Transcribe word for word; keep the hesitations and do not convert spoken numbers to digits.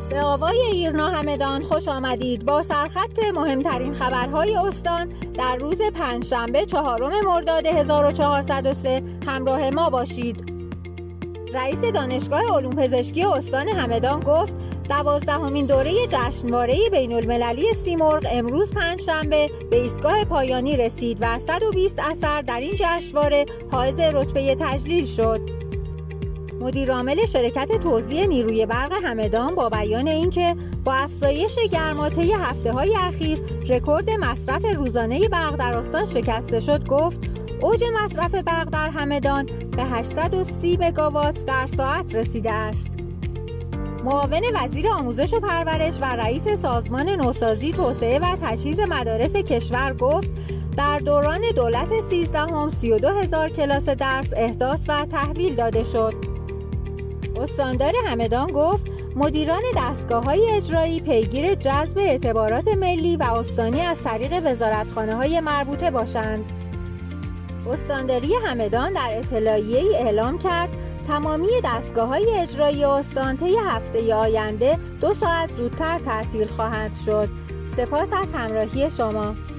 به آوای ایرنا همدان خوش آمدید. با سرخط مهمترین خبرهای استان در روز پنجشنبه چهارم مرداد هزار و چهارصد و سه همراه ما باشید. رئیس دانشگاه علوم پزشکی استان همدان گفت دوازدهمین دوره جشنواره بین المللی سیمرغ امروز پنجشنبه به ایستگاه پایانی رسید و صد و بیست اثر در این جشنواره حائز رتبه تجلیل شد. مدیرعامل شرکت توزیع نیروی برق همدان با بیان اینکه با افزایش گرما طی هفته‌های اخیر رکورد مصرف روزانه برق در استان شکسته شد گفت اوج مصرف برق در همدان به هشتصد و سی مگاوات در ساعت رسیده است. معاون وزیر آموزش و پرورش و رئیس سازمان نوسازی، توسعه و تجهیز مدارس کشور گفت در دوران دولت سیزدهم سی و دو هزار کلاس درس احداث و تحویل داده شد. استاندار همدان گفت مدیران دستگاه‌های اجرایی پیگیر جذب اعتبارات ملی و استانی از طریق وزارتخانه‌های مربوطه باشند. استانداری همدان در اطلاعیه‌ای اعلام کرد تمامی دستگاه‌های اجرایی استان طی هفته آینده دو ساعت زودتر تعطیل خواهند شد. سپاس از همراهی شما.